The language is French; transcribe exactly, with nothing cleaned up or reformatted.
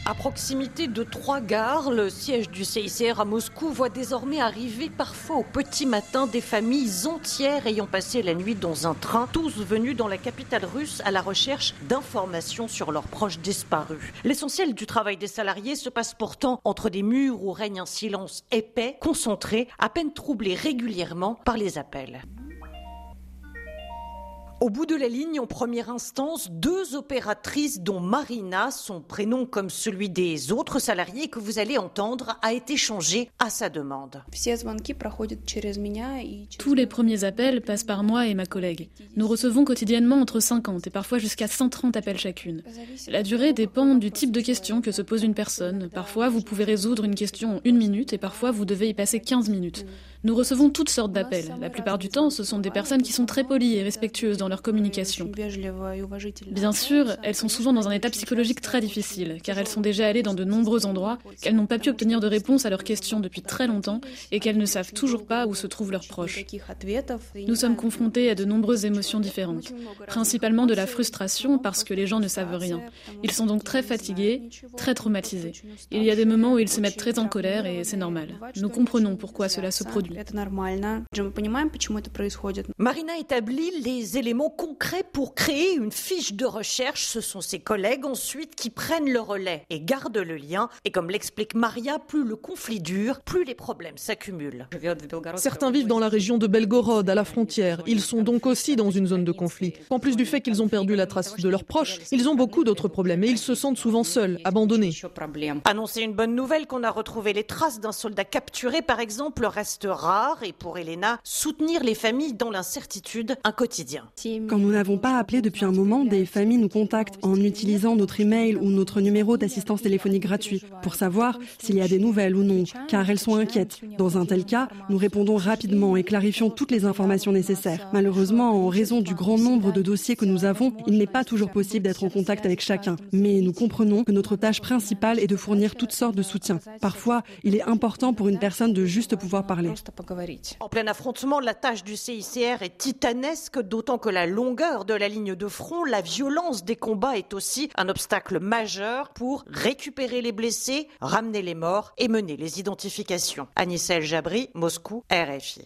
À proximité de trois gares, le siège du C I C R à Moscou voit désormais arriver parfois au petit matin des familles entières ayant passé la nuit dans un train, tous venus dans la capitale russe à la recherche d'informations sur leurs proches disparus. L'essentiel du travail des salariés se passe pourtant entre des murs où règne un silence épais, concentré, à peine troublé régulièrement par les appels. Au bout de la ligne, en première instance, deux opératrices dont Marina, son prénom comme celui des autres salariés que vous allez entendre, a été changé à sa demande. Tous les premiers appels passent par moi et ma collègue. Nous recevons quotidiennement entre cinquante et parfois jusqu'à cent trente appels chacune. La durée dépend du type de question que se pose une personne. Parfois, vous pouvez résoudre une question en une minute et parfois, vous devez y passer quinze minutes. Nous recevons toutes sortes d'appels. La plupart du temps, ce sont des personnes qui sont très polies et respectueuses dans leur communication. Bien sûr, elles sont souvent dans un état psychologique très difficile, car elles sont déjà allées dans de nombreux endroits, qu'elles n'ont pas pu obtenir de réponse à leurs questions depuis très longtemps et qu'elles ne savent toujours pas où se trouvent leurs proches. Nous sommes confrontés à de nombreuses émotions différentes, principalement de la frustration parce que les gens ne savent rien. Ils sont donc très fatigués, très traumatisés. Il y a des moments où ils se mettent très en colère et c'est normal. Nous comprenons pourquoi cela se produit. Marina établit les éléments concrets pour créer une fiche de recherche. Ce sont ses collègues ensuite qui prennent le relais et gardent le lien. Et comme l'explique Maria, plus le conflit dure, plus les problèmes s'accumulent. Certains vivent dans la région de Belgorod, à la frontière. Ils sont donc aussi dans une zone de conflit. En plus du fait qu'ils ont perdu la trace de leurs proches, ils ont beaucoup d'autres problèmes et ils se sentent souvent seuls, abandonnés. Annoncer une bonne nouvelle qu'on a retrouvé les traces d'un soldat capturé, par exemple, reste rare. Et pour Elena, soutenir les familles dans l'incertitude, un quotidien. Quand nous n'avons pas appelé depuis un moment, des familles nous contactent en utilisant notre email ou notre numéro d'assistance téléphonique gratuit pour savoir s'il y a des nouvelles ou non, car elles sont inquiètes. Dans un tel cas, nous répondons rapidement et clarifions toutes les informations nécessaires. Malheureusement, en raison du grand nombre de dossiers que nous avons, il n'est pas toujours possible d'être en contact avec chacun. Mais nous comprenons que notre tâche principale est de fournir toutes sortes de soutien. Parfois, il est important pour une personne de juste pouvoir parler. En plein affrontement, la tâche du C I C R est titanesque, d'autant que la longueur de la ligne de front, la violence des combats est aussi un obstacle majeur pour récupérer les blessés, ramener les morts et mener les identifications. Anis El Jabri, Moscou, R F I.